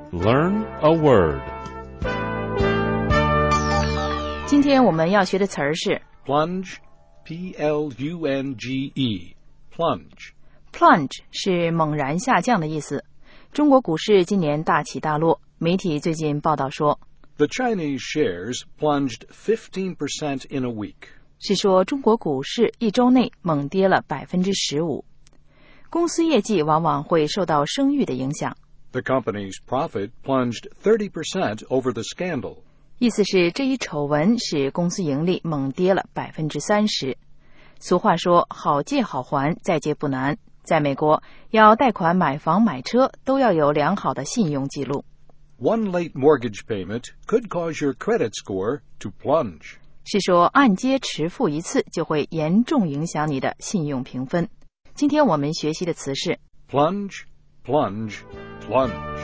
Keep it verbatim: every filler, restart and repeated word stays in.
Learn a word. 今天我们要学的词儿是 Plunge, P L U N G E, plunge. plunge 是猛然下降的意思。中国股市今年大起大落，媒体最近报道说 The Chinese shares plunged fifteen percent in a week. 是说中国股市一周内猛跌了 百分之十五。 公司业绩往往会受到声誉的影响。 The company's profit plunged thirty percent over the scandal. 意思是这一丑闻使公司盈利猛跌了 百分之三十。 俗话说好借好还，再借不难。在美国，要贷款买房买车都要有良好的信用记录。 One late mortgage payment could cause your credit score to plunge. 是说按揭迟付一次就会严重影响你的信用评分。今天我们学习的词是 Plunge, plunge, plunge.